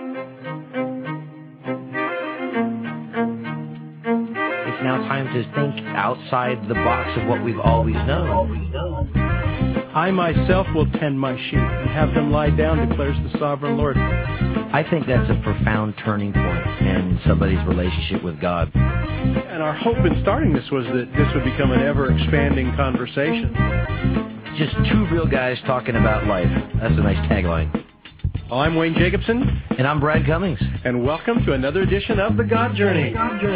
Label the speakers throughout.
Speaker 1: It's now time to think outside the box of what we've always known.
Speaker 2: I myself will tend my sheep and have them lie down, declares the sovereign Lord.
Speaker 1: I think that's a profound turning point in somebody's relationship with God.
Speaker 2: And our hope in starting this was that this would become an ever-expanding conversation.
Speaker 1: Just two real guys talking about life. That's a nice tagline.
Speaker 2: Well, I'm Wayne Jacobson.
Speaker 1: And I'm Brad Cummings.
Speaker 2: And welcome to another edition of The God Journey.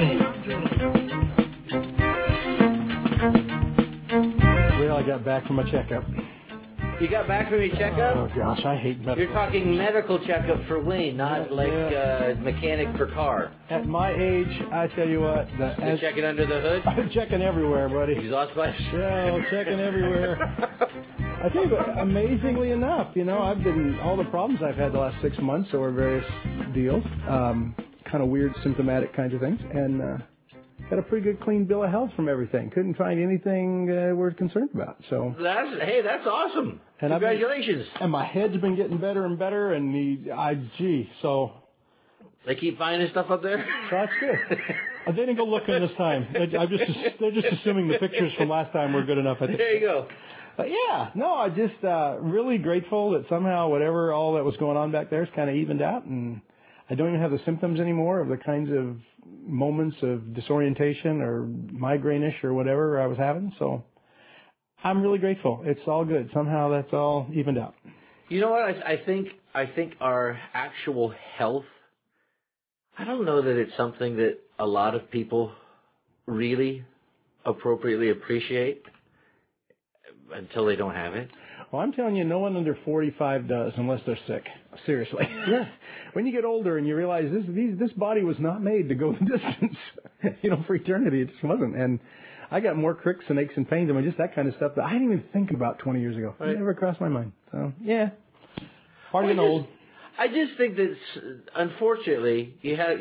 Speaker 2: Well, I got back from my checkup.
Speaker 1: You got back from your checkup?
Speaker 2: Oh, gosh, I hate medical.
Speaker 1: You're talking medical checkup for Wayne, not mechanic for car.
Speaker 2: At my age, I tell you what.
Speaker 1: Checking under the hood?
Speaker 2: I'm checking everywhere, buddy.
Speaker 1: Exhaust pipes?
Speaker 2: Yeah, checking everywhere. I think, amazingly enough, all the problems I've had the last 6 months over various deals, kind of weird symptomatic kinds of things, and got a pretty good clean bill of health from everything. Couldn't find anything we're concerned about. So
Speaker 1: that's awesome. And congratulations.
Speaker 2: And my head's been getting better and better, and so.
Speaker 1: They keep finding stuff up there?
Speaker 2: That's good. They didn't go looking this time. They're just assuming the pictures from last time were good enough. I think.
Speaker 1: There you go.
Speaker 2: I just really grateful that somehow whatever all that was going on back there is kind of evened out, and I don't even have the symptoms anymore of the kinds of moments of disorientation or migraine-ish or whatever I was having. So I'm really grateful. It's all good. Somehow that's all evened out.
Speaker 1: You know what? I think our actual health, I don't know that it's something that a lot of people really appropriately appreciate until they don't have it.
Speaker 2: Well, I'm telling you, no one under 45 does unless they're sick. Seriously.
Speaker 1: Yeah.
Speaker 2: When you get older and you realize this body was not made to go the distance, for eternity. It just wasn't. And I got more cricks and aches and pains. Just that kind of stuff that I didn't even think about 20 years ago. Right. It never crossed my mind. So, yeah. Part of getting old.
Speaker 1: I just think that, unfortunately,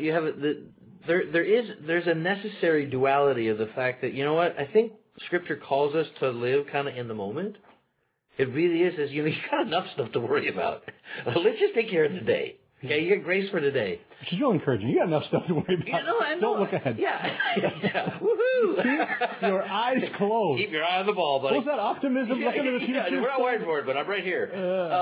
Speaker 1: there's a necessary duality of the fact that, I think Scripture calls us to live kind of in the moment. It really is. You got enough stuff to worry about. Let's just take care of today. Okay, you got grace for today.
Speaker 2: Which is real encouraging. You got enough stuff to worry about.
Speaker 1: I know.
Speaker 2: Don't look ahead.
Speaker 1: Yeah. Woohoo!
Speaker 2: Keep your eyes closed.
Speaker 1: Keep your eye on the ball, buddy.
Speaker 2: What's that optimism looking at the future?
Speaker 1: We're not worried for it, but I'm right here.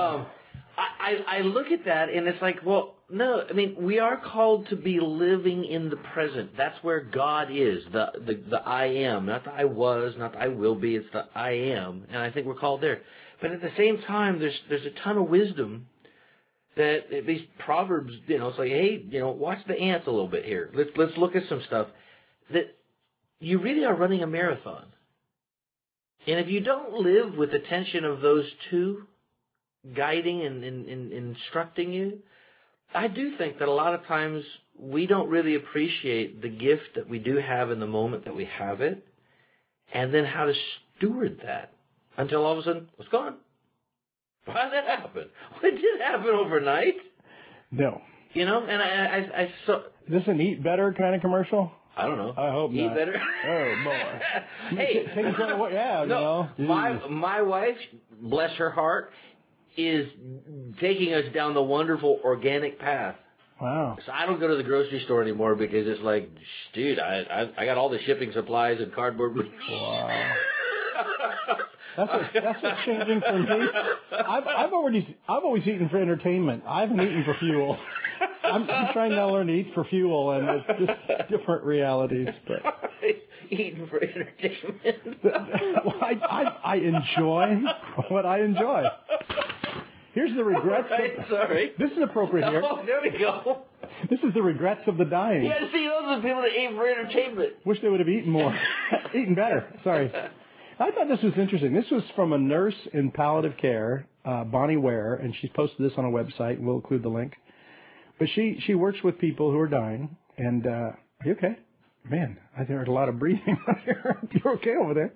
Speaker 1: I look at that, and it's like, well, no. We are called to be living in the present. That's where God is, the I am. Not the I was, not the I will be. It's the I am. And I think we're called there. But at the same time, there's a ton of wisdom that these Proverbs, it's like, hey, watch the ants a little bit here. Let's look at some stuff that you really are running a marathon. And if you don't live with the tension of those two guiding and instructing you, I do think that a lot of times we don't really appreciate the gift that we do have in the moment that we have it, and then how to steward that until all of a sudden it's gone. Why did that happen? Well, it did happen overnight.
Speaker 2: No.
Speaker 1: And I saw.
Speaker 2: Is this an Eat Better kind of commercial?
Speaker 1: I don't know.
Speaker 2: I hope
Speaker 1: Eat
Speaker 2: not.
Speaker 1: Better.
Speaker 2: Oh, boy.
Speaker 1: Hey.
Speaker 2: Taking care of what? Yeah,
Speaker 1: no, my wife, bless her heart, is taking us down the wonderful organic path.
Speaker 2: Wow.
Speaker 1: So I don't go to the grocery store anymore because it's like, dude, I got all the shipping supplies and cardboard.
Speaker 2: Wow. That's what's changing for me. I've always eaten for entertainment. I haven't eaten for fuel. I'm trying to learn to eat for fuel, and it's just different realities. But
Speaker 1: eating for entertainment.
Speaker 2: I enjoy what I enjoy. Here's the regrets.
Speaker 1: Sorry.
Speaker 2: This is appropriate here.
Speaker 1: Oh, there we go.
Speaker 2: This is the regrets of the dying.
Speaker 1: Yeah, see, those are the people that eat for entertainment.
Speaker 2: Wish they would have eaten more. Eaten better. Sorry. I thought this was interesting. This was from a nurse in palliative care, Bonnie Ware, and she's posted this on a website. We'll include the link. But she works with people who are dying. And are you okay? Man, I heard a lot of breathing out here. You're okay over there.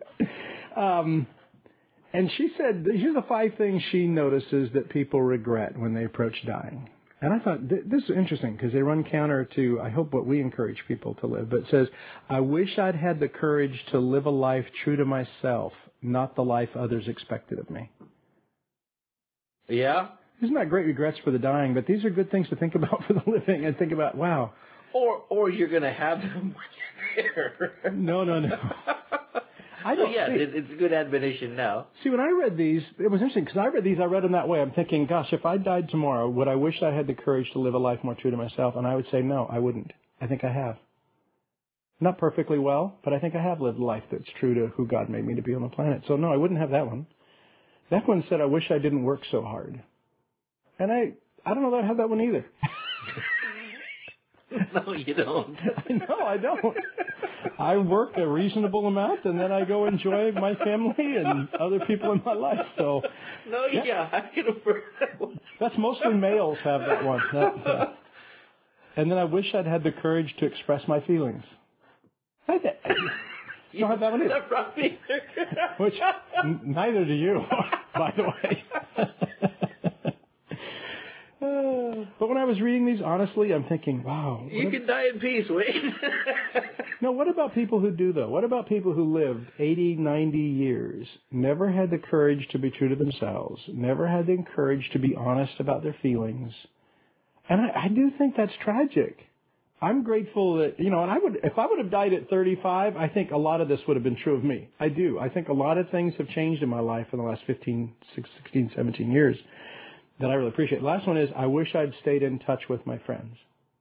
Speaker 2: And she said, here's the 5 things she notices that people regret when they approach dying. And I thought, this is interesting because they run counter to, I hope, what we encourage people to live. But it says, I wish I'd had the courage to live a life true to myself, not the life others expected of me.
Speaker 1: Yeah?
Speaker 2: These are not great regrets for the dying, but these are good things to think about for the living and think about, wow.
Speaker 1: Or you're going to have them when you're there.
Speaker 2: No. I don't.
Speaker 1: Yes, it's a good admonition now.
Speaker 2: See, when I read these, it was interesting because I read them that way. I'm thinking, gosh, if I died tomorrow, would I wish I had the courage to live a life more true to myself? And I would say, no, I wouldn't. I think I have. Not perfectly well, but I think I have lived a life that's true to who God made me to be on the planet. So no, I wouldn't have that one. That one said, I wish I didn't work so hard. And I don't know that I have that one either.
Speaker 1: No, you don't.
Speaker 2: No, I don't. I work a reasonable amount, and then I go enjoy my family and other people in my life. So,
Speaker 1: no, yeah, I can affirm that one.
Speaker 2: That's mostly males have that one. And then I wish I'd had the courage to express my feelings. You don't have that one either.
Speaker 1: Not either.
Speaker 2: Which, neither do you, by the way. But when I was reading these, honestly, I'm thinking, wow.
Speaker 1: You can die in peace, Wayne.
Speaker 2: No, what about people who do, though? What about people who lived 80, 90 years, never had the courage to be true to themselves, never had the courage to be honest about their feelings? And I do think that's tragic. I'm grateful that, and if I would have died at 35, I think a lot of this would have been true of me. I do. I think a lot of things have changed in my life in the last 15, 16, 17 years that I really appreciate. The last one is, I wish I'd stayed in touch with my friends.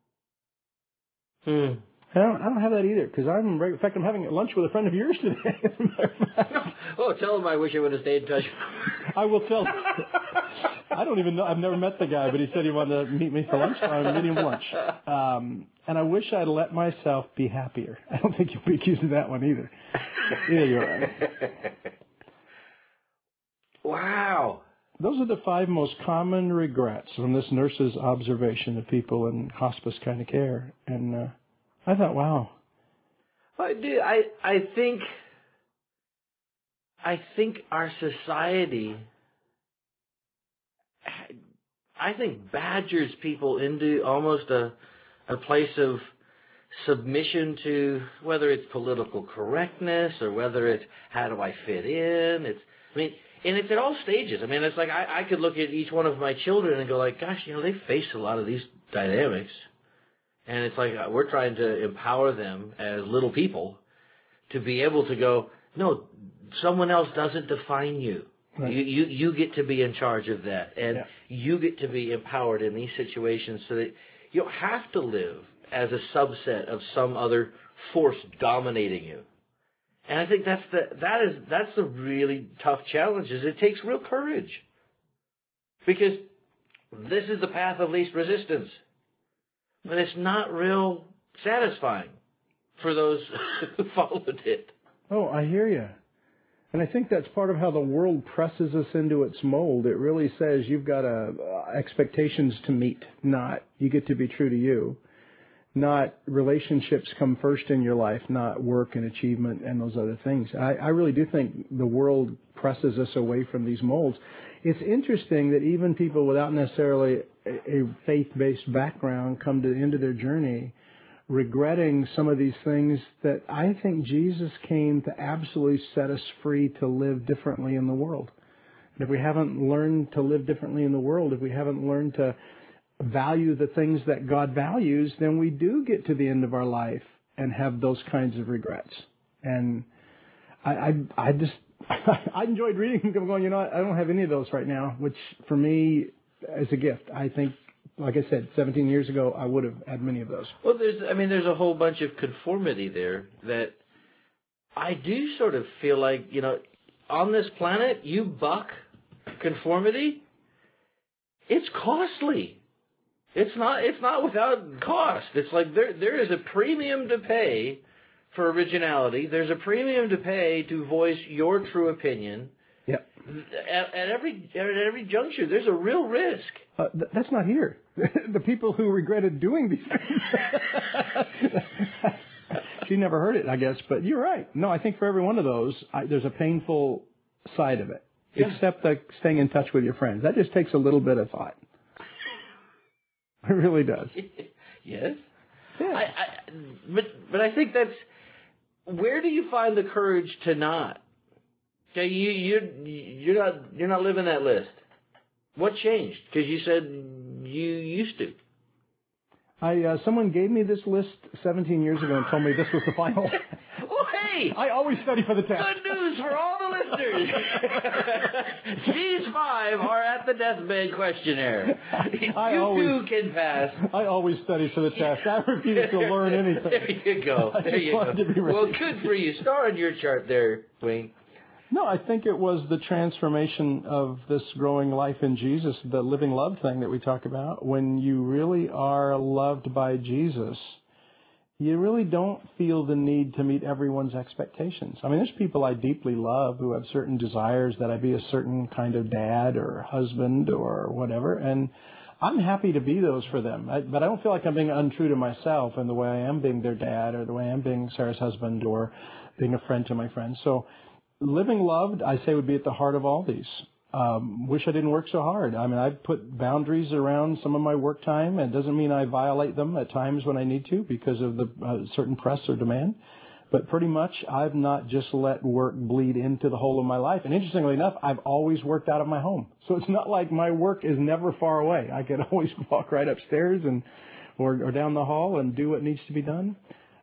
Speaker 2: I don't have that either, because in fact, I'm having lunch with a friend of yours today.
Speaker 1: Oh, tell him I wish I would have stayed in touch.
Speaker 2: I will tell him. I don't even know. I've never met the guy, but he said he wanted to meet me for lunch. I'm meeting him for lunch. And I wish I'd let myself be happier. I don't think you'll be accused of that one either. Yeah, you're right.
Speaker 1: Wow.
Speaker 2: Those are the 5 most common regrets from this nurse's observation of people in hospice kind of care. And I thought, wow.
Speaker 1: I think our society, badgers people into almost a place of submission to whether it's political correctness or whether it's how do I fit in. And it's at all stages. It's like I could look at each one of my children and go like, gosh, they face a lot of these dynamics. And it's like we're trying to empower them as little people to be able to go, no, someone else doesn't define you. Right. You get to be in charge of that. And you get to be empowered in these situations so that you don't have to live as a subset of some other force dominating you. And I think that's the really tough challenge. Is it takes real courage, because this is the path of least resistance, but it's not real satisfying for those who followed it.
Speaker 2: Oh, I hear you. And I think that's part of how the world presses us into its mold. It really says you've got expectations to meet, not you get to be true to you. Not relationships come first in your life, not work and achievement and those other things. I really do think the world presses us away from these molds. It's interesting that even people without necessarily a faith-based background come to the end of their journey regretting some of these things that I think Jesus came to absolutely set us free to live differently in the world. And if we haven't learned to live differently in the world, if we haven't learned to value the things that God values, then we do get to the end of our life and have those kinds of regrets. And I enjoyed reading them going, I don't have any of those right now, which for me is a gift. I think, like I said, 17 years ago, I would have had many of those.
Speaker 1: Well, there's a whole bunch of conformity there that I do sort of feel like, on this planet, you buck conformity, it's costly. It's not without cost. It's like there is a premium to pay for originality. There's a premium to pay to voice your true opinion.
Speaker 2: Yep.
Speaker 1: At every juncture, there's a real risk.
Speaker 2: That's not here. The people who regretted doing these things. She never heard it, I guess, but you're right. No, I think for every one of those, there's a painful side of it. Yeah. Except staying in touch with your friends. That just takes a little bit of thought. It really does.
Speaker 1: Yes.
Speaker 2: Yeah.
Speaker 1: But I think that's, where do you find the courage to not? Okay, you're not living that list. What changed? Because you said you used to.
Speaker 2: Someone gave me this list 17 years ago and told me this was the final.
Speaker 1: Well, hey!
Speaker 2: I always study for the test.
Speaker 1: Good news for all the listeners. These 5 are at the deathbed questionnaire. You too can pass.
Speaker 2: I always study for the test. I refuse to learn anything.
Speaker 1: There you go. There you go. Well, good for you. Star on your chart there, Wayne.
Speaker 2: No, I think it was the transformation of this growing life in Jesus, the living love thing that we talk about. When you really are loved by Jesus, you really don't feel the need to meet everyone's expectations. I mean, there's people I deeply love who have certain desires that I be a certain kind of dad or husband or whatever, and I'm happy to be those for them. But I don't feel like I'm being untrue to myself in the way I am being their dad or the way I am being Sarah's husband or being a friend to my friends. So living loved, I say, would be at the heart of all these. Wish I didn't work so hard. I mean, I've put boundaries around some of my work time. It doesn't mean I violate them at times when I need to because of the certain press or demand. But pretty much, I've not just let work bleed into the whole of my life. And interestingly enough, I've always worked out of my home. So it's not like my work is never far away. I can always walk right upstairs or down the hall and do what needs to be done.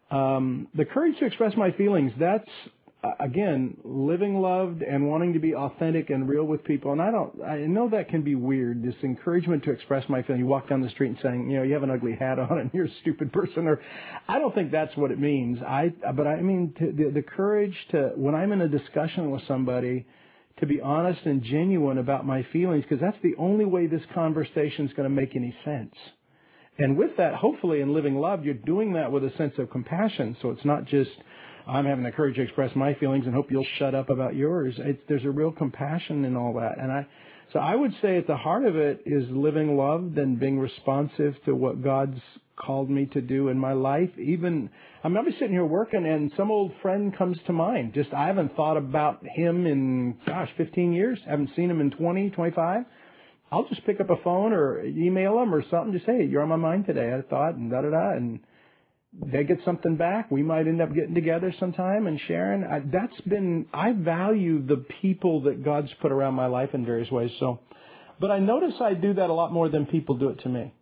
Speaker 2: The courage to express my feelings, that's, again, living loved and wanting to be authentic and real with people. And I know that can be weird, this encouragement to express my feelings. You walk down the street and saying, you have an ugly hat on and you're a stupid person. Or I don't think that's what it means. But I mean, the courage to, when I'm in a discussion with somebody, to be honest and genuine about my feelings, because that's the only way this conversation is going to make any sense. And with that, hopefully in living love, you're doing that with a sense of compassion. So it's not just, I'm having the courage to express my feelings and hope you'll shut up about yours. There's a real compassion in all that. So I would say at the heart of it is living loved and being responsive to what God's called me to do in my life. I'm sitting here working and some old friend comes to mind. Just, I haven't thought about him in, 15 years. Haven't seen him in 20, 25. I'll just pick up a phone or email him or something. Just say, hey, you're on my mind today. I thought, and da-da-da, and they get something back. We might end up getting together sometime and sharing. I value the people that God's put around my life in various ways. But I notice I do that a lot more than people do it to me.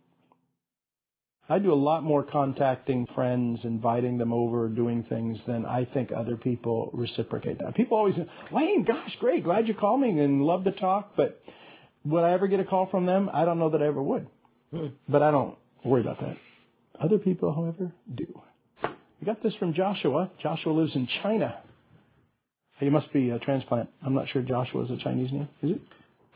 Speaker 2: I do a lot more contacting friends, inviting them over, doing things than I think other people reciprocate that. People always say, Wayne, gosh, great, glad you called me and love to talk. But would I ever get a call from them? I don't know that I ever would. But I don't worry about that. Other people, however, do. We got this from Joshua. Joshua lives in China. You must be a transplant. I'm not sure Joshua is a Chinese name. Is it?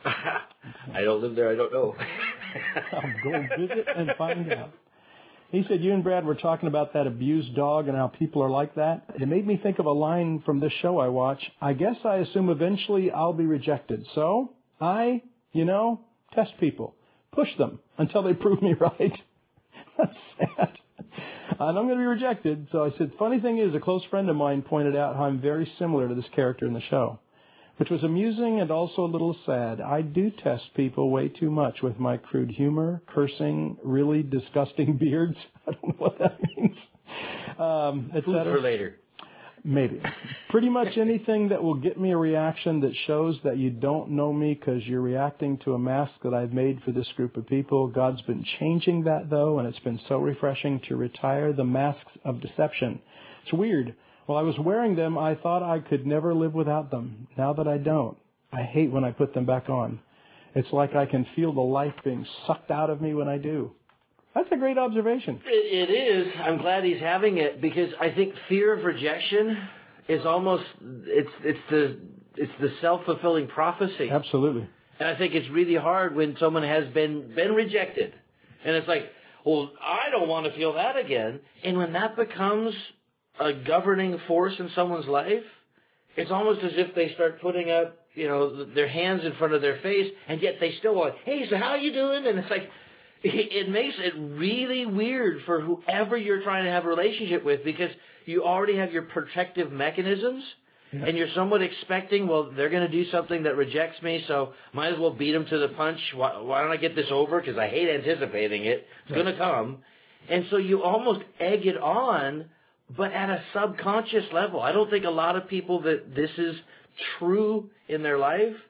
Speaker 1: I don't live there. I don't know.
Speaker 2: I'll go visit and find out. He said, you and Brad were talking about that abused dog and how people are like that. It made me think of a line from this show I watch. I guess I assume eventually I'll be rejected. So I, test people. Push them until they prove me right. That's sad. And I'm going to be rejected. So I said, funny thing is, a close friend of mine pointed out how I'm very similar to this character in the show, which was amusing and also a little sad. I do test people way too much with my crude humor, cursing, really disgusting beards. I don't know what that means. Food
Speaker 1: for later.
Speaker 2: Maybe. Pretty much anything that will get me a reaction that shows that you don't know me because you're reacting to a mask that I've made for this group of people. God's been changing that, though, and it's been so refreshing to retire the masks of deception. It's weird. While I was wearing them, I thought I could never live without them. Now that I don't, I hate when I put them back on. It's like I can feel the life being sucked out of me when I do. That's a great observation.
Speaker 1: It is. I'm glad he's having it because I think fear of rejection is almost it's the self-fulfilling prophecy.
Speaker 2: Absolutely.
Speaker 1: And I think it's really hard when someone has been rejected, and it's like, well, I don't want to feel that again. And when that becomes a governing force in someone's life, it's almost as if they start putting up, their hands in front of their face, and yet they still want, hey, so how you doing? And it's like, it makes it really weird for whoever you're trying to have a relationship with because you already have your protective mechanisms and you're somewhat expecting, well, they're going to do something that rejects me, so might as well beat them to the punch. Why don't I get this over? Because I hate anticipating it. It's going to come. And so you almost egg it on, but at a subconscious level. I don't think a lot of people that this is true in their life.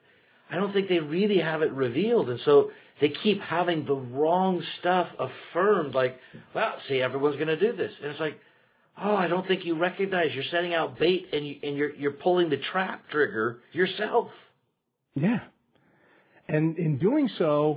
Speaker 1: I don't think they really have it revealed. And so they keep having the wrong stuff affirmed, like, well, see, everyone's going to do this. And it's like, oh, I don't think you recognize you're setting out bait and you're pulling the trap trigger yourself.
Speaker 2: Yeah. And in doing so,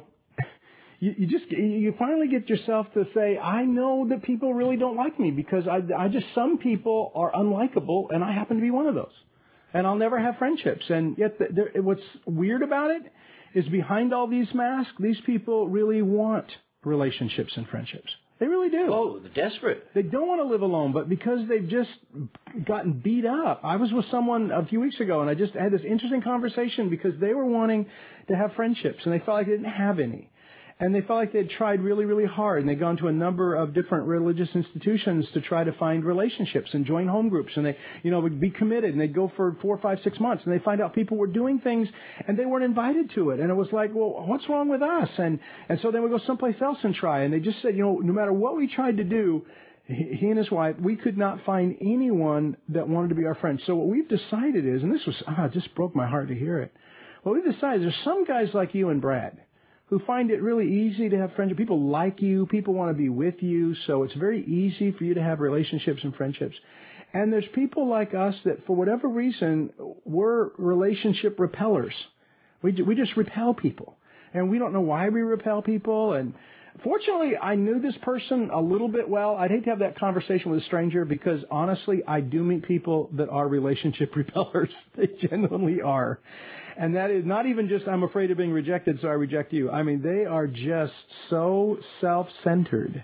Speaker 2: you finally get yourself to say, I know that people really don't like me because some people are unlikable and I happen to be one of those. And I'll never have friendships. And yet what's weird about it is behind all these masks, these people really want relationships and friendships. They really do.
Speaker 1: Oh, they're desperate.
Speaker 2: They don't want to live alone, but because they've just gotten beat up. I was with someone a few weeks ago, and I just had this interesting conversation because they were wanting to have friendships, and they felt like they didn't have any. And they felt like they'd tried really, really hard, and they'd gone to a number of different religious institutions to try to find relationships and join home groups, and they, would be committed, and they'd go for 4, 5, 6 months, and they find out people were doing things, and they weren't invited to it, and it was like, well, what's wrong with us? And so then we go someplace else and try, and they just said, no matter what we tried to do, he and his wife, we could not find anyone that wanted to be our friend. So what we've decided is, and this was, it just broke my heart to hear it. What we've decided, there's some guys like you and Brad who find it really easy to have friendships. People like you. People want to be with you. So it's very easy for you to have relationships and friendships. And there's people like us that, for whatever reason, we're relationship repellers. We just repel people. And we don't know why we repel people. And fortunately, I knew this person a little bit well. I'd hate to have that conversation with a stranger because, honestly, I do meet people that are relationship repellers. They genuinely are. And that is not even just, I'm afraid of being rejected, so I reject you. I mean, they are just so self-centered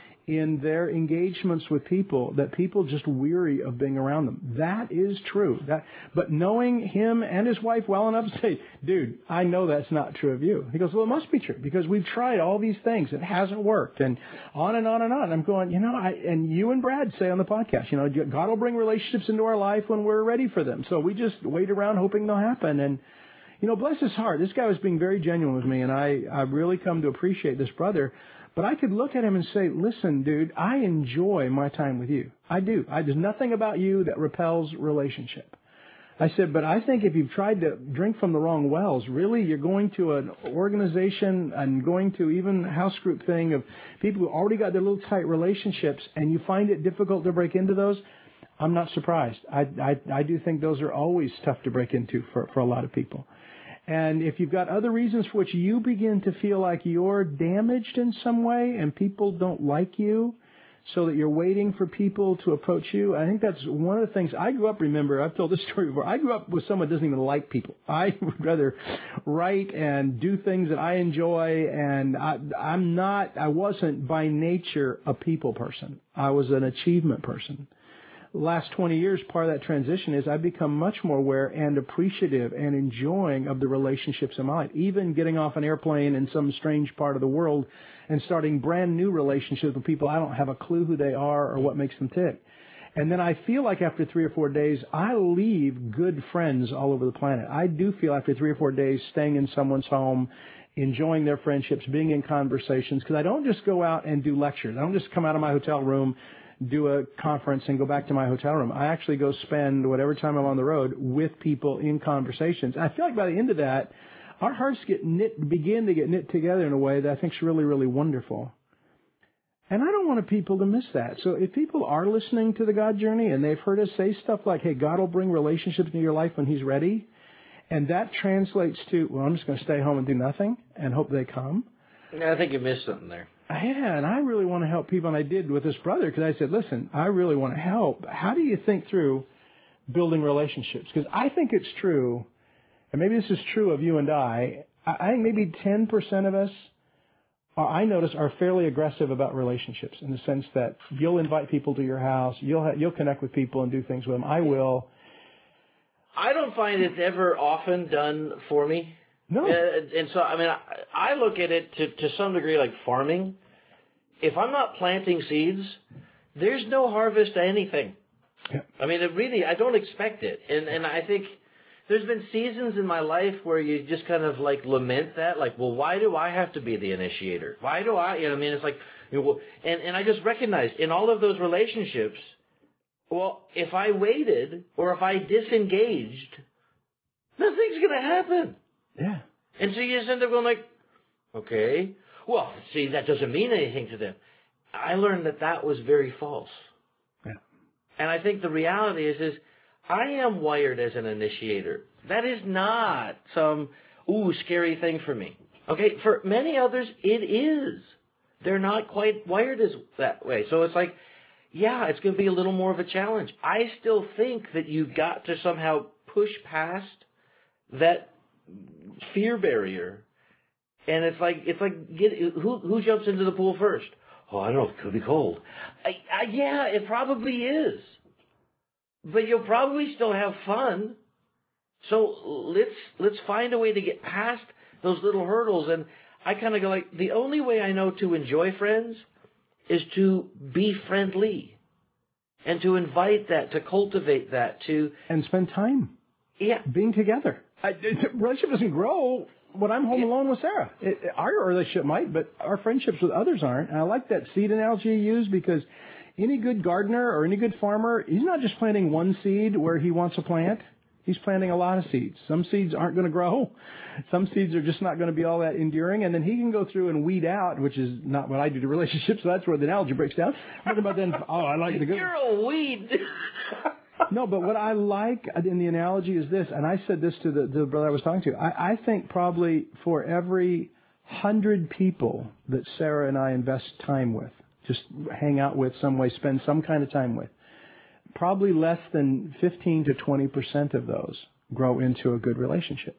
Speaker 2: in their engagements with people that people just weary of being around them. That is true. But knowing him and his wife well enough to say, dude, I know that's not true of you. He goes, well, it must be true because we've tried all these things. It hasn't worked. And on and on and on. And I'm going, and you and Brad say on the podcast, God will bring relationships into our life when we're ready for them. So we just wait around hoping they'll happen. And, bless his heart. This guy was being very genuine with me, and I really come to appreciate this brother. But I could look at him and say, listen, dude, I enjoy my time with you. I do. There's nothing about you that repels relationship. I said, but I think if you've tried to drink from the wrong wells, really you're going to an organization and going to even a house group thing of people who already got their little tight relationships, and you find it difficult to break into those, I'm not surprised. I do think those are always tough to break into for a lot of people. And if you've got other reasons for which you begin to feel like you're damaged in some way and people don't like you so that you're waiting for people to approach you, I think that's one of the things. I grew up, remember, I've told this story before, I grew up with someone who doesn't even like people. I would rather write and do things that I enjoy, and I wasn't by nature a people person. I was an achievement person. Last 20 years, part of that transition is I've become much more aware and appreciative and enjoying of the relationships in my life. Even getting off an airplane in some strange part of the world and starting brand new relationships with people I don't have a clue who they are or what makes them tick. And then I feel like after 3 or 4 days, I leave good friends all over the planet. I do feel after 3 or 4 days staying in someone's home, enjoying their friendships, being in conversations, because I don't just go out and do lectures. I don't just come out of my hotel room, do a conference, and go back to my hotel room. I actually go spend whatever time I'm on the road with people in conversations. I feel like by the end of that, our hearts begin to get knit together in a way that I think is really, really wonderful. And I don't want people to miss that. So if people are listening to the God Journey and they've heard us say stuff like, hey, God will bring relationships into your life when He's ready, and that translates to, well, I'm just going to stay home and do nothing and hope they come.
Speaker 1: I think you missed something there.
Speaker 2: Yeah, and I really want to help people, and I did with this brother, because I said, listen, I really want to help. How do you think through building relationships? Because I think it's true, and maybe this is true of you and I think maybe 10% of us, I notice, are fairly aggressive about relationships in the sense that you'll invite people to your house, you'll connect with people and do things with them. I will.
Speaker 1: I don't find it's ever often done for me.
Speaker 2: No.
Speaker 1: And so, I mean, I look at it to some degree like farming. If I'm not planting seeds, there's no harvest to anything. Yeah. I mean, I don't expect it. And I think there's been seasons in my life where you just kind of like lament that, like, well, why do I have to be the initiator? Why do I, I mean, it's like, and I just recognized in all of those relationships, well, if I waited or if I disengaged, nothing's going to happen.
Speaker 2: Yeah.
Speaker 1: And so you just end up going like, okay, well, see, that doesn't mean anything to them. I learned that was very false.
Speaker 2: Yeah.
Speaker 1: And I think the reality is I am wired as an initiator. That is not some, scary thing for me. Okay, for many others, it is. They're not quite wired as that way. So it's like, yeah, it's going to be a little more of a challenge. I still think that you've got to somehow push past that fear barrier. And it's like who jumps into the pool first? Oh, I don't know. It could be cold. Yeah, it probably is. But you'll probably still have fun. So let's find a way to get past those little hurdles. And I kind of go like, the only way I know to enjoy friends is to be friendly and to invite that, to cultivate that,
Speaker 2: and spend time.
Speaker 1: Yeah,
Speaker 2: being together. Relationship doesn't grow when I'm home alone with Sarah. Our relationship might, but our friendships with others aren't. And I like that seed analogy you use, because any good gardener or any good farmer, he's not just planting one seed where he wants to plant. He's planting a lot of seeds. Some seeds aren't going to grow. Some seeds are just not going to be all that enduring. And then he can go through and weed out, which is not what I do to relationships, so that's where the analogy breaks down. But then, I like the good.
Speaker 1: You're a weed.
Speaker 2: No, but what I like in the analogy is this, and I said this to the brother I was talking to. I think probably for every 100 people that Sarah and I invest time with, just hang out with some way, spend some kind of time with, probably less than 15 to 20% of those grow into a good relationship.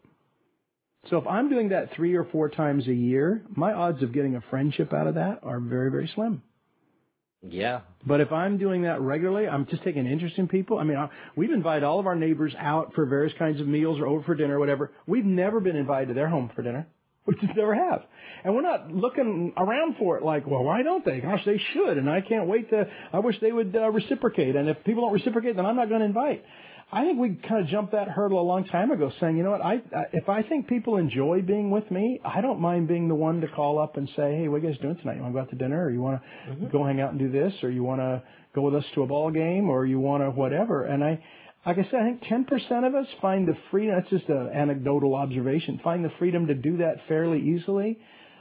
Speaker 2: So if I'm doing that 3 or 4 times a year, my odds of getting a friendship out of that are very, very slim.
Speaker 1: Yeah.
Speaker 2: But if I'm doing that regularly, I'm just taking interest in people. I mean, we've invited all of our neighbors out for various kinds of meals or over for dinner or whatever. We've never been invited to their home for dinner. We just never have. And we're not looking around for it like, well, why don't they? Gosh, they should. And I can't wait I wish they would reciprocate. And if people don't reciprocate, then I'm not going to invite. I think we kind of jumped that hurdle a long time ago, saying, you know what, if I think people enjoy being with me, I don't mind being the one to call up and say, hey, what are you guys doing tonight? You want to go out to dinner, or you want to go hang out and do this, or you want to go with us to a ball game, or you want to whatever. And like I said, I think 10% of us find the freedom, that's just an anecdotal observation, find the freedom to do that fairly easily.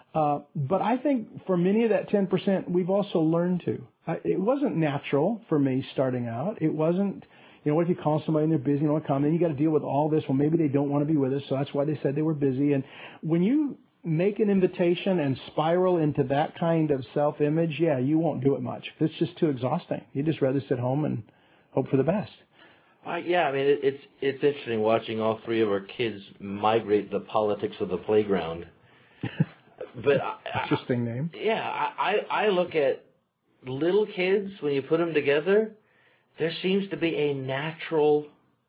Speaker 2: But I think for many of that 10%, we've also learned to. It wasn't natural for me starting out. It wasn't, what if you call somebody and they're busy and don't want to come? Then you got to deal with all this. Well, maybe they don't want to be with us, so that's why they said they were busy. And when you make an invitation and spiral into that kind of self-image, yeah, you won't do it much. It's just too exhausting. You'd just rather sit home and hope for the best.
Speaker 1: Yeah, I mean, it's interesting watching all 3 of our kids migrate the politics of the playground. But
Speaker 2: interesting name.
Speaker 1: Yeah, I look at little kids, when you put them together, there seems to be a natural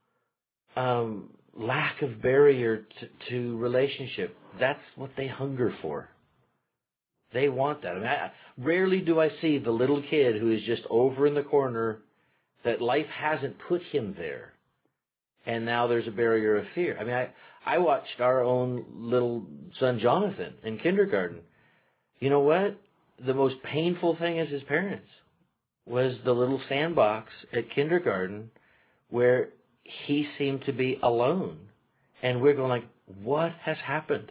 Speaker 1: lack of barrier to relationship. That's what they hunger for. They want that. I mean, rarely do I see the little kid who is just over in the corner that life hasn't put him there, and now there's a barrier of fear. I mean, I watched our own little son Jonathan in kindergarten. You know what? The most painful thing as his parents was the little sandbox at kindergarten where he seemed to be alone. And we're going like, what has happened?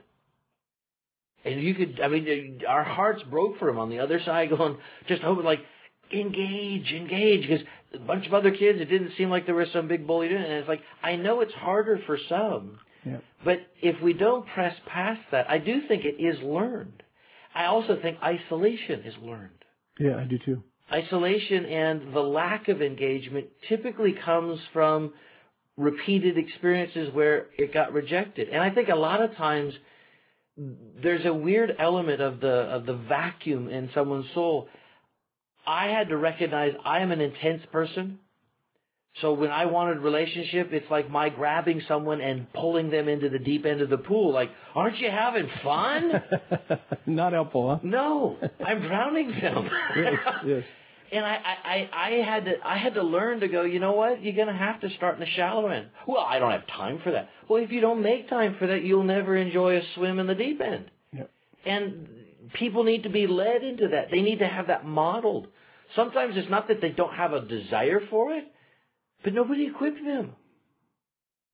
Speaker 1: And our hearts broke for him on the other side going, just hoping like, engage, because a bunch of other kids, it didn't seem like there was some big bully doing it. And it's like, I know it's harder for some, but if we don't press past that, I do think it is learned. I also think isolation is learned.
Speaker 2: Yeah, I do too.
Speaker 1: Isolation and the lack of engagement typically comes from repeated experiences where it got rejected. And I think a lot of times there's a weird element of the vacuum in someone's soul. I had to recognize I am an intense person. So when I wanted a relationship, it's like my grabbing someone and pulling them into the deep end of the pool. Like, aren't you having fun?
Speaker 2: Not helpful, huh?
Speaker 1: No, I'm drowning them.
Speaker 2: Yes.
Speaker 1: And I had to learn to go, you know what? You're going to have to start in the shallow end. Well, I don't have time for that. Well, if you don't make time for that, you'll never enjoy a swim in the deep end.
Speaker 2: Yep.
Speaker 1: And people need to be led into that. They need to have that modeled. Sometimes it's not that they don't have a desire for it, but nobody equipped them.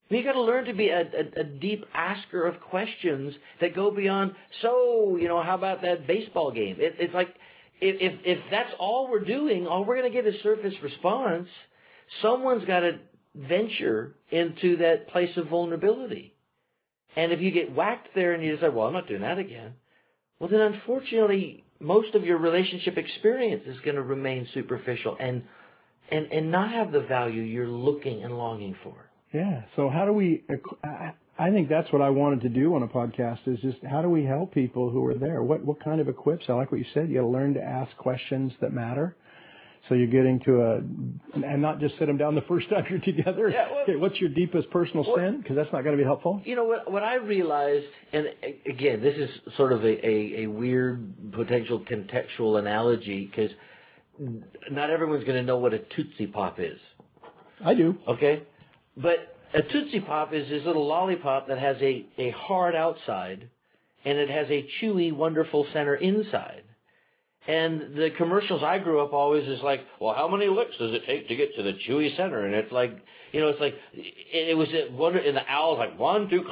Speaker 1: You got to learn to be a deep asker of questions that go beyond, so, how about that baseball game? It's like, if that's all we're doing, all we're going to get is surface response, someone's got to venture into that place of vulnerability. And if you get whacked there and you decide, well, I'm not doing that again, well, then unfortunately, most of your relationship experience is going to remain superficial and not have the value you're looking and longing for.
Speaker 2: Yeah. So how do we, I think that's what I wanted to do on a podcast, is just how do we help people who are there? What kind of equips? I like what you said. You got to learn to ask questions that matter. So you're getting to and not just sit them down the first time you're together.
Speaker 1: Yeah, well,
Speaker 2: okay, what's your deepest personal sin? Because that's not going to be helpful.
Speaker 1: What I realized, and again, this is sort of a weird potential contextual analogy, because not everyone's going to know what a Tootsie Pop is.
Speaker 2: I do.
Speaker 1: Okay? But a Tootsie Pop is this little lollipop that has a hard outside, and it has a chewy, wonderful center inside. And the commercials I grew up always is like, well, how many licks does it take to get to the chewy center? And it's like, it was wonder, and the owl's like, 1, 2,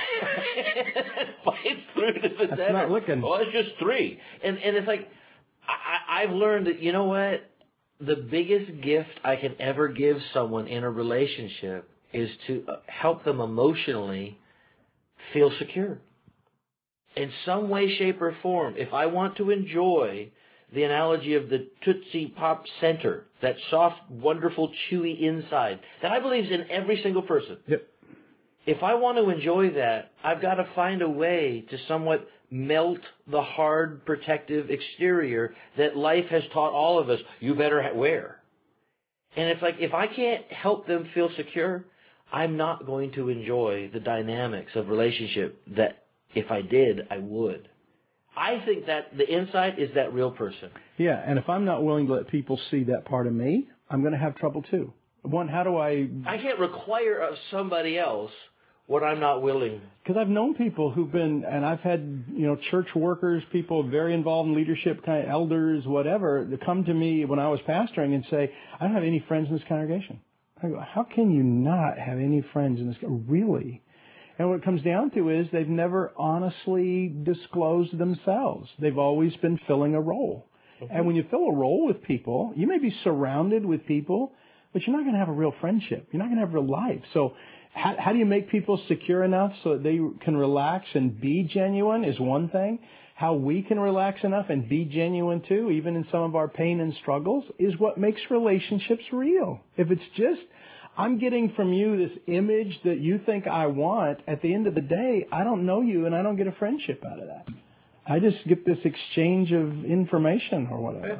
Speaker 1: bites through to the center.
Speaker 2: That's not licking.
Speaker 1: Well, it's just 3. And it's like, I've learned that, you know what? The biggest gift I can ever give someone in a relationship is to help them emotionally feel secure. In some way, shape, or form, if I want to enjoy the analogy of the Tootsie Pop center, that soft, wonderful, chewy inside, that I believe is in every single person.
Speaker 2: Yep.
Speaker 1: If I want to enjoy that, I've got to find a way to somewhat melt the hard, protective exterior that life has taught all of us, you better wear. And it's like, if I can't help them feel secure, I'm not going to enjoy the dynamics of relationship that if I did, I would. I think that the inside is that real person.
Speaker 2: Yeah, and if I'm not willing to let people see that part of me, I'm going to have trouble too. One, how do I
Speaker 1: can't require of somebody else what I'm not willing.
Speaker 2: Because I've known people who've been, and I've had, church workers, people very involved in leadership, kind of elders, whatever, that come to me when I was pastoring and say, I don't have any friends in this congregation. I go, how can you not have any friends in this? Really? And what it comes down to is they've never honestly disclosed themselves. They've always been filling a role. Mm-hmm. And when you fill a role with people, you may be surrounded with people, but you're not going to have a real friendship. You're not going to have real life. So how do you make people secure enough so that they can relax and be genuine is one thing. How we can relax enough and be genuine too, even in some of our pain and struggles, is what makes relationships real. If it's just, I'm getting from you this image that you think I want, at the end of the day, I don't know you and I don't get a friendship out of that. I just get this exchange of information or whatever.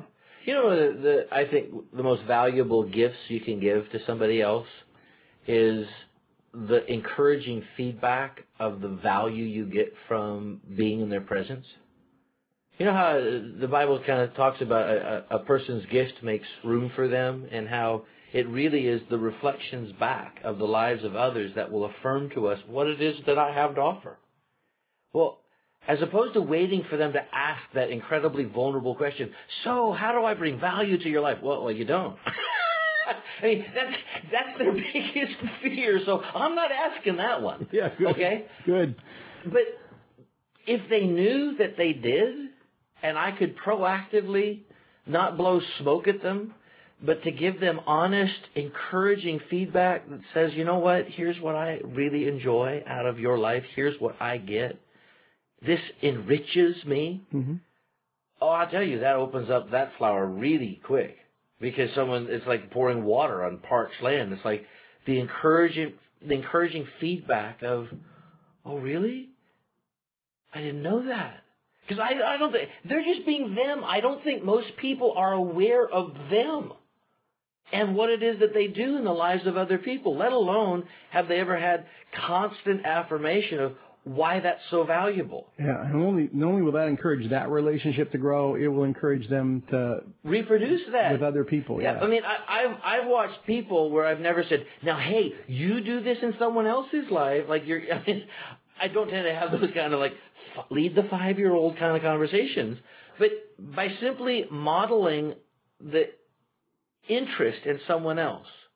Speaker 1: I think the most valuable gifts you can give to somebody else is the encouraging feedback of the value you get from being in their presence. You know how the Bible kind of talks about a person's gift makes room for them, and how it really is the reflections back of the lives of others that will affirm to us what it is that I have to offer. Well, as opposed to waiting for them to ask that incredibly vulnerable question, so how do I bring value to your life? Well, you don't. I mean, that's their biggest fear, so I'm not asking that one.
Speaker 2: Yeah, good.
Speaker 1: Okay?
Speaker 2: Good.
Speaker 1: But if they knew that they did, and I could proactively not blow smoke at them, but to give them honest, encouraging feedback that says, you know what, here's what I really enjoy out of your life, here's what I get, this enriches me. Mm-hmm. Oh, I'll tell you, that opens up that flower really quick. Because it's like pouring water on parched land. It's like the encouraging feedback of, oh, really? I didn't know that. Because I don't think, they're just being them. I don't think most people are aware of them and what it is that they do in the lives of other people, let alone have they ever had constant affirmation of why that's so valuable.
Speaker 2: Yeah, and not only will that encourage that relationship to grow, it will encourage them to
Speaker 1: reproduce that
Speaker 2: with other people. Yeah,
Speaker 1: I mean, I've watched people where I've never said, now, hey, you do this in someone else's life, like I don't tend to have those kind of like lead the 5-year-old kind of conversations, but by simply modeling the interest in someone else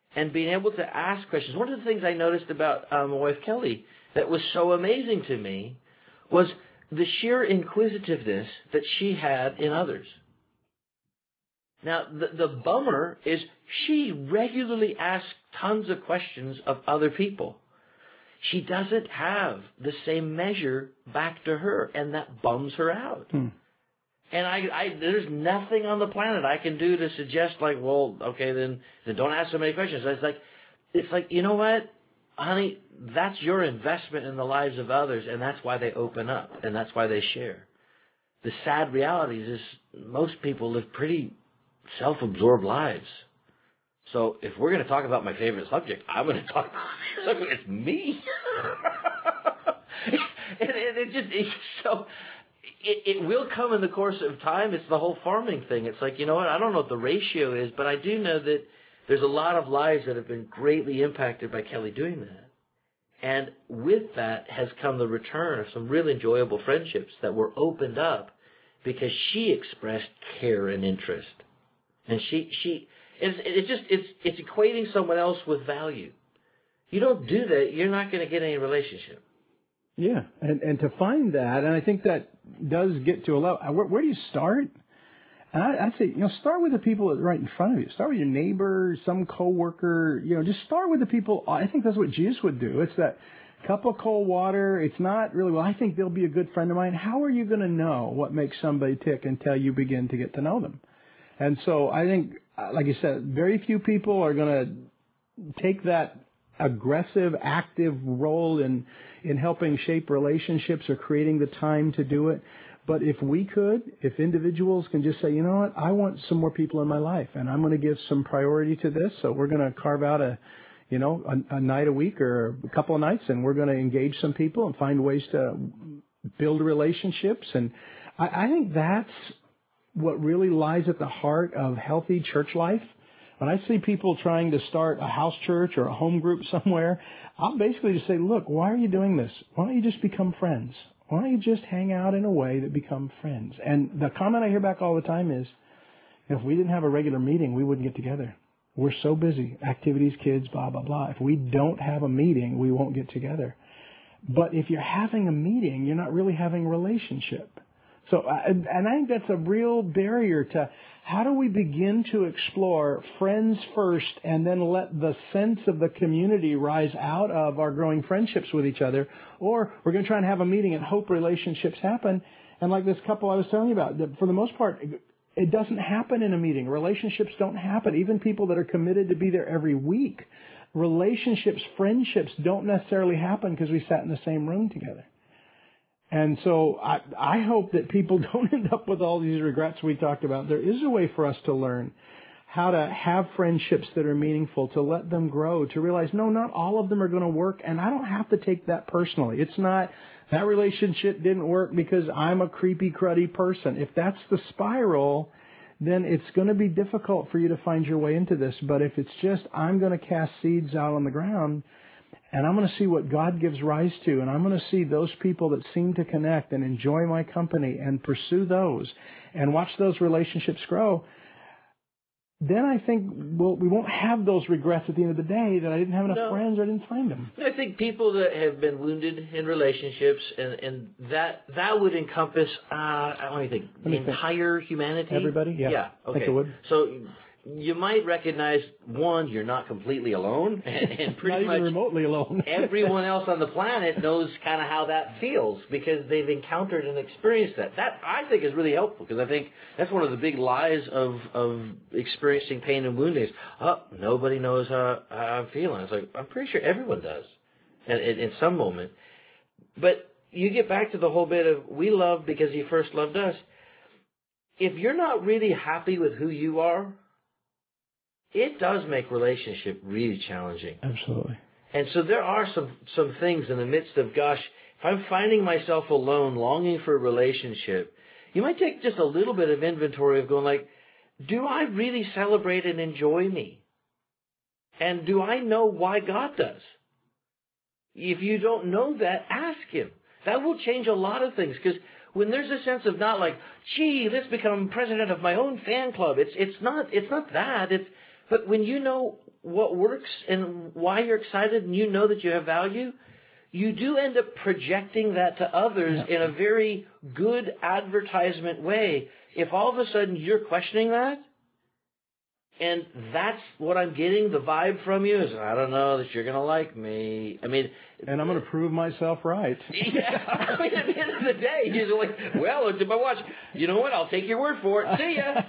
Speaker 1: and being able to ask questions. One of the things I noticed about my wife Kelly that was so amazing to me was the sheer inquisitiveness that she had in others. Now, the bummer is she regularly asks tons of questions of other people. She doesn't have the same measure back to her, and that bums her out. And there's nothing on the planet I can do to suggest, like, well, okay, then don't ask so many questions. It's like, you know what, honey, that's your investment in the lives of others, and that's why they open up, and that's why they share. The sad reality is most people live pretty self-absorbed lives. So if we're going to talk about my favorite subject, I'm going to talk about my favorite subject. It's me. It will come in the course of time. It's the whole farming thing. It's like, you know what, I don't know what the ratio is, but I do know that there's a lot of lives that have been greatly impacted by Kelly doing that. And with that has come the return of some really enjoyable friendships that were opened up because she expressed care and interest. And it's equating someone else with value. You don't do that, you're not going to get any relationship.
Speaker 2: Yeah, and to find that, and I think that does get to a level. Where do you start? And I'd say, start with the people that are right in front of you. Start with your neighbor, some coworker. Just start with the people. I think that's what Jesus would do. It's that cup of cold water. It's not really, well, I think they'll be a good friend of mine. How are you going to know what makes somebody tick until you begin to get to know them? And so I think, like you said, very few people are going to take that aggressive, active role in helping shape relationships or creating the time to do it. But if individuals can just say, you know what, I want some more people in my life, and I'm going to give some priority to this, so we're going to carve out a night a week or a couple of nights, and we're going to engage some people and find ways to build relationships. And I think that's what really lies at the heart of healthy church life. When I see people trying to start a house church or a home group somewhere, I'll basically just say, look, why are you doing this? Why don't you just become friends? Why don't you just hang out in a way that become friends? And the comment I hear back all the time is, if we didn't have a regular meeting, we wouldn't get together. We're so busy. Activities, kids, blah, blah, blah. If we don't have a meeting, we won't get together. But if you're having a meeting, you're not really having a relationship. So, and I think that's a real barrier to how do we begin to explore friends first and then let the sense of the community rise out of our growing friendships with each other, or we're going to try and have a meeting and hope relationships happen. And like this couple I was telling you about, for the most part, it doesn't happen in a meeting. Relationships don't happen. Even people that are committed to be there every week, relationships, friendships don't necessarily happen because we sat in the same room together. And so I hope that people don't end up with all these regrets we talked about. There is a way for us to learn how to have friendships that are meaningful, to let them grow, to realize, no, not all of them are going to work, and I don't have to take that personally. It's not, that relationship didn't work because I'm a creepy, cruddy person. If that's the spiral, then it's going to be difficult for you to find your way into this. But if it's just, I'm going to cast seeds out on the ground, and I'm going to see what God gives rise to, and I'm going to see those people that seem to connect and enjoy my company and pursue those and watch those relationships grow, then I think we won't have those regrets at the end of the day that I didn't have enough friends or I didn't find them.
Speaker 1: I think people that have been wounded in relationships, and that would encompass, let me think, the entire humanity?
Speaker 2: Everybody? Yeah.
Speaker 1: Yeah, okay.
Speaker 2: I think it would.
Speaker 1: So you might recognize, one, you're not completely alone, and pretty
Speaker 2: not even remotely alone.
Speaker 1: Everyone else on the planet knows kind of how that feels because they've encountered and experienced that. That, I think, is really helpful because I think that's one of the big lies of experiencing pain and wounding. Nobody knows how I'm feeling. It's like, I'm pretty sure everyone does in some moment. But you get back to the whole bit of, we love because he first loved us. If you're not really happy with who you are, it does make relationship really challenging.
Speaker 2: Absolutely.
Speaker 1: And so there are some things in the midst of, gosh, if I'm finding myself alone, longing for a relationship, you might take just a little bit of inventory of going like, do I really celebrate and enjoy me? And do I know why God does? If you don't know that, ask Him. That will change a lot of things, because when there's a sense of not like, gee, let's become president of my own fan club. It's not that. It's But when you know what works and why you're excited and you know that you have value, you do end up projecting that to others in a very good advertisement way. If all of a sudden you're questioning that, and that's what I'm getting, the vibe from you is, I don't know that you're going to like me. I mean...
Speaker 2: And I'm going to prove myself right.
Speaker 1: Yeah. I mean, at the end of the day, you're like, well, looked at my watch. You know what? I'll take your word for it. See ya.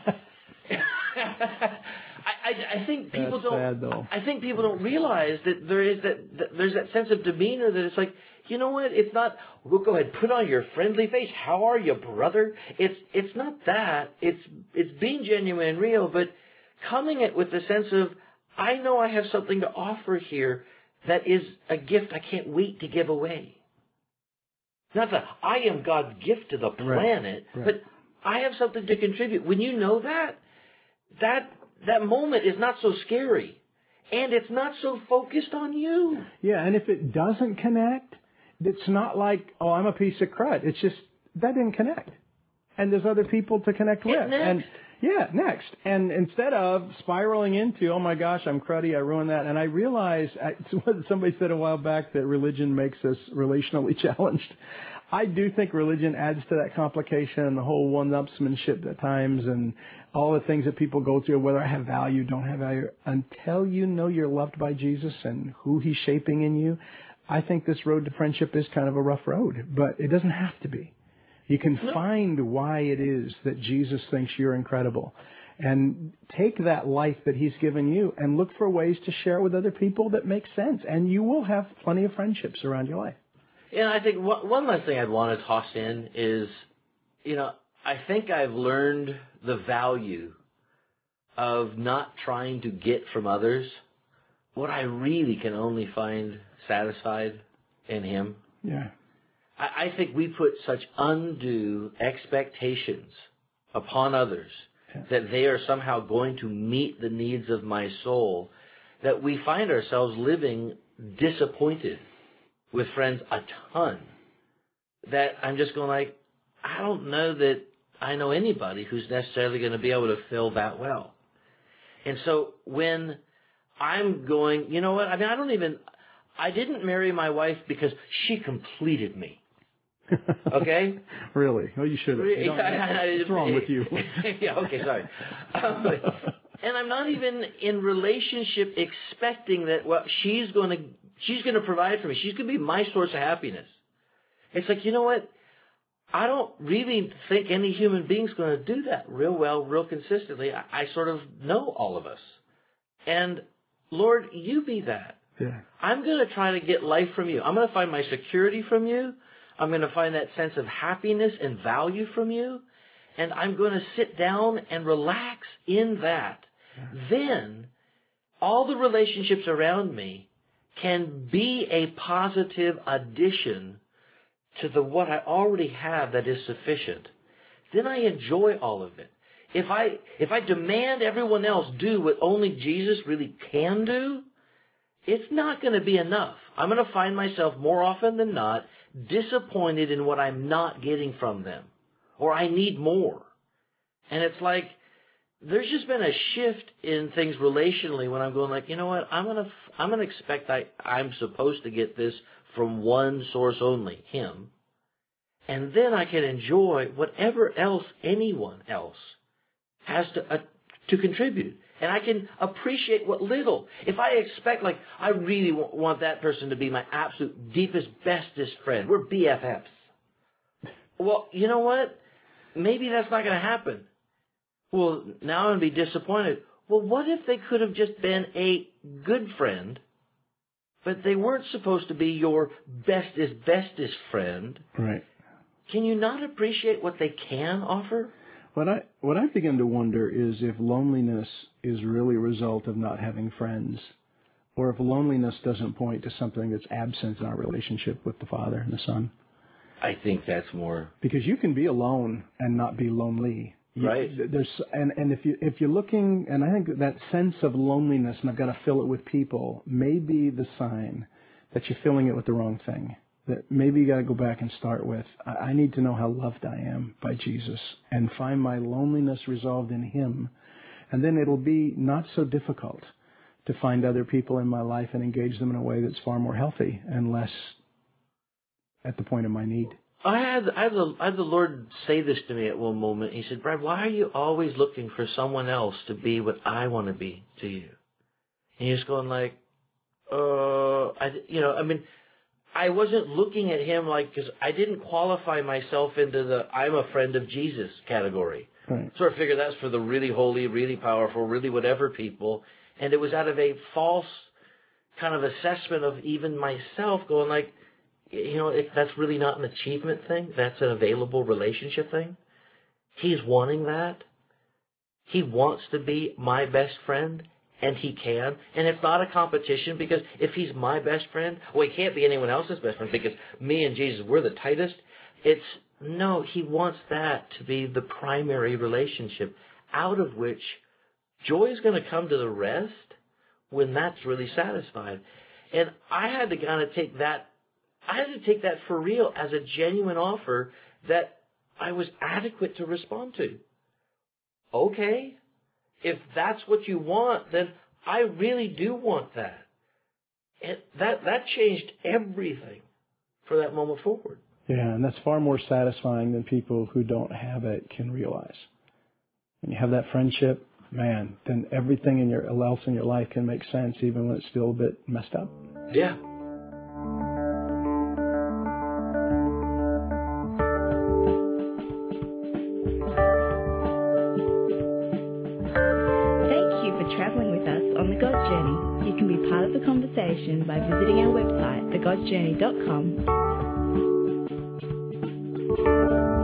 Speaker 1: I think people
Speaker 2: That's bad, though.
Speaker 1: I think people don't realize that there's that sense of demeanor that it's like, you know what? It's not, well, go ahead, put on your friendly face. How are you, brother? It's not that. It's being genuine and real, but coming it with the sense of, I know I have something to offer here that is a gift I can't wait to give away. Not that I am God's gift to the planet, but I have something to contribute. When you know that moment is not so scary, and it's not so focused on you.
Speaker 2: Yeah, and if it doesn't connect, it's not like, oh, I'm a piece of crud. It's just, that didn't connect. And there's other people to connect with.
Speaker 1: Next.
Speaker 2: Next. And instead of spiraling into, oh my gosh, I'm cruddy, I ruined that. And I realize, somebody said a while back that religion makes us relationally challenged. I do think religion adds to that complication and the whole one-upsmanship at times and all the things that people go through, whether I have value, don't have value. Until you know you're loved by Jesus and who he's shaping in you, I think this road to friendship is kind of a rough road, but it doesn't have to be. You can find why it is that Jesus thinks you're incredible and take that life that he's given you and look for ways to share it with other people that make sense. And you will have plenty of friendships around your life.
Speaker 1: And I think one last thing I'd want to toss in is, I think I've learned the value of not trying to get from others what I really can only find satisfied in him.
Speaker 2: Yeah.
Speaker 1: I think we put such undue expectations upon others that they are somehow going to meet the needs of my soul that we find ourselves living disappointed with friends a ton. That I'm just going like, I don't know that I know anybody who's necessarily going to be able to fill that well. And so when I'm going, you know what, I didn't marry my wife because she completed me. Okay?
Speaker 2: Really? Oh, you should have. What's wrong with you?
Speaker 1: Yeah, okay, sorry. And I'm not even in relationship expecting that, well, she's going to provide for me. She's going to be my source of happiness. It's like, you know what? I don't really think any human being's going to do that real well, real consistently. I sort of know all of us. And, Lord, you be that.
Speaker 2: Yeah.
Speaker 1: I'm going to try to get life from you. I'm going to find my security from you. I'm going to find that sense of happiness and value from you. And I'm going to sit down and relax in that. Yeah. Then, all the relationships around me can be a positive addition to what I already have that is sufficient. Then I enjoy all of it. If I demand everyone else do what only Jesus really can do, it's not going to be enough. I'm going to find myself more often than not disappointed in what I'm not getting from them. Or I need more. And it's like, there's just been a shift in things relationally when I'm going like, you know what, I'm going to expect I'm supposed to get this from one source only, him. And then I can enjoy whatever else anyone else has to contribute. And I can appreciate what little. If I expect, like, I really want that person to be my absolute deepest, bestest friend. We're BFFs. Well, you know what? Maybe that's not going to happen. Well, now I'm going to be disappointed. Well, what if they could have just been a good friend, but they weren't supposed to be your bestest friend?
Speaker 2: Right.
Speaker 1: Can you not appreciate what they can offer?
Speaker 2: What I begin to wonder is if loneliness is really a result of not having friends, or if loneliness doesn't point to something that's absent in our relationship with the Father and the Son.
Speaker 1: I think that's more
Speaker 2: because you can be alone and not be lonely.
Speaker 1: Right.
Speaker 2: And if you're looking, and I think that sense of loneliness, and I've got to fill it with people, may be the sign that you're filling it with the wrong thing. That maybe you got to go back and start with, I need to know how loved I am by Jesus and find my loneliness resolved in him. And then it'll be not so difficult to find other people in my life and engage them in a way that's far more healthy and less at the point of my need.
Speaker 1: I had the Lord say this to me at one moment. He said, Brad, why are you always looking for someone else to be what I want to be to you? And you're just going like, I wasn't looking at him like, because I didn't qualify myself into the I'm a friend of Jesus category.
Speaker 2: Right.
Speaker 1: Sort of figured that's for the really holy, really powerful, really whatever people. And it was out of a false kind of assessment of even myself going like, that's really not an achievement thing. That's an available relationship thing. He's wanting that. He wants to be my best friend, and he can. And it's not a competition, because if he's my best friend, well, he can't be anyone else's best friend, because me and Jesus, we're the tightest. No, he wants that to be the primary relationship, out of which joy is going to come to the rest when that's really satisfied. And I had to kind of take that for real as a genuine offer that I was adequate to respond to. Okay, if that's what you want, then I really do want that. And that changed everything for that moment forward.
Speaker 2: Yeah, and that's far more satisfying than people who don't have it can realize. When you have that friendship, man, then everything else in your life can make sense, even when it's still a bit messed up.
Speaker 1: Yeah.
Speaker 3: Traveling with us on The God's Journey. You can be part of the conversation by visiting our website, thegodsjourney.com.